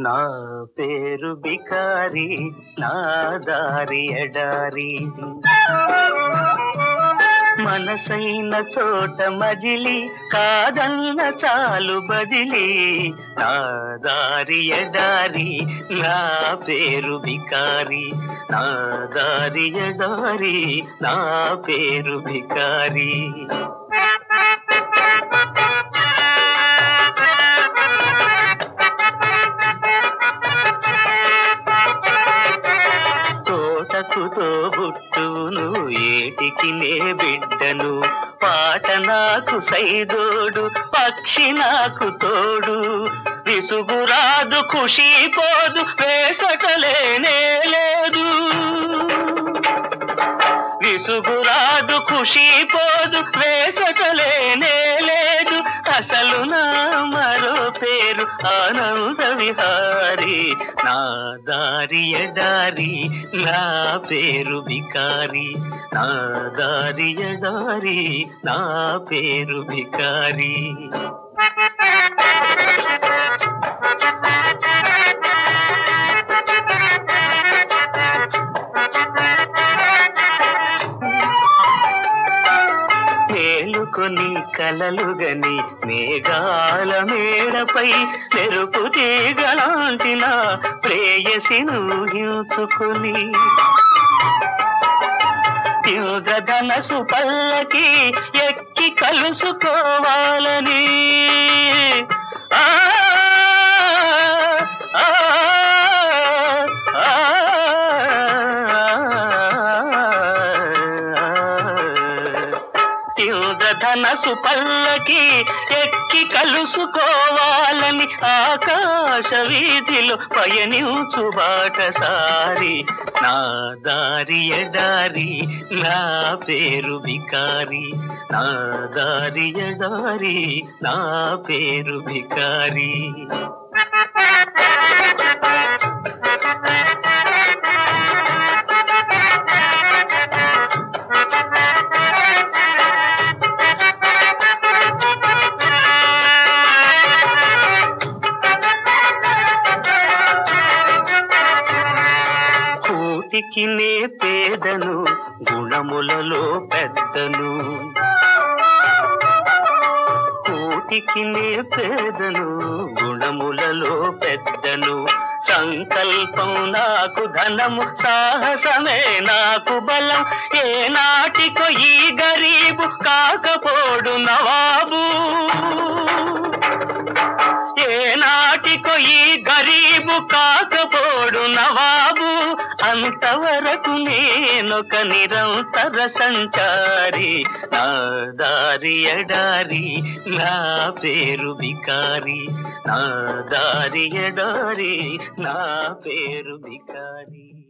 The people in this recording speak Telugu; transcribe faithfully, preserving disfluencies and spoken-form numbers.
నా పేరు బికారి, నా దారి ఎడారి. మనసైన చోట మజిలి, కాదన్న చాలు బదిలి. నా దారి ఎడారి, నా పేరు బికారి. నా దారి ఎడారి, నా పేరు బికారి. తోటకుతో బుట్టును, ఏటికి నే బిడ్డను. పాట నాకు సైదోడు, పక్షి నాకు తోడు. విసుగురాదు ఖుషి పోదు, వేసటలేనే లేదు. విసుగురాదు ఖుషి పోదు, వేసటలేనే లేదు. అసలు నా మరో పేరు ఆనంద విహారి. నా దారి ఎడారి, నా పేరు బికారి. నా దారి ఎడారి, నా పేరు బికారి. మేలుకొని కలలుగని మేఘాల మేడపై మెరుపు తీగలాంటిన ప్రేయసిను ఊహించుకొని. ఇంద్రధనసు పల్లకి ఎక్కి కలుసుకోవాలని. ఆ ఇంద్రధనసు పల్లకి ఎక్కి కలుసుకోవాలని, ఆకాశ వీధిలో పయనించు బాటసారి. నా దారి ఎడారి, నా పేరు బికారి. నా దారి ఎడారి, నా పేరు బికారి. కూటికి నే పేదను, గుణములలో పెద్దను. కూటికి నే పేదను, గుణములలో పెద్దను. సంకల్పం నాకు ధనము, సాహసమే నాకు బలం. ఏ నాటికో ఈ గరీబు కాకపోడు నవాబు. ఏ నాటికో ఈ గరీబు కాకపోడు నవాబు. అంతవరకు నేనొక నిరంతర సంచారి. నా దారి ఎడారి, నా పేరు బికారి. నా దారి ఎడారి, నా పేరు బికారి.